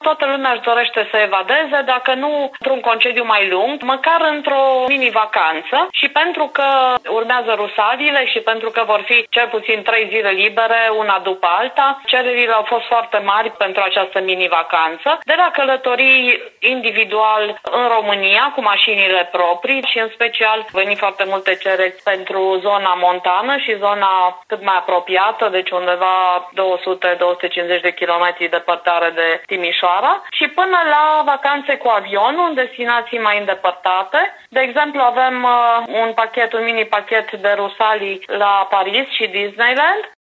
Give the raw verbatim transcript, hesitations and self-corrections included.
Toată lumea își dorește să evadeze, dacă nu într-un concediu mai lung, măcar într-o mini-vacanță. Și pentru că urmează Rusaliile și pentru că vor fi cel puțin trei zile libere, una după alta, cererile au fost foarte mari pentru această mini-vacanță. De la călătorii individual în România, cu mașinile proprii și în special veni foarte multe cereri pentru zona montană și zona cât mai apropiată, deci undeva două sute - două sute cincizeci de kilometri departare de Timișoara, și până la vacanțe cu avionul în destinații mai îndepărtate. De exemplu, avem uh, un pachet, un mini pachet de Rusalii la Paris și Disneyland,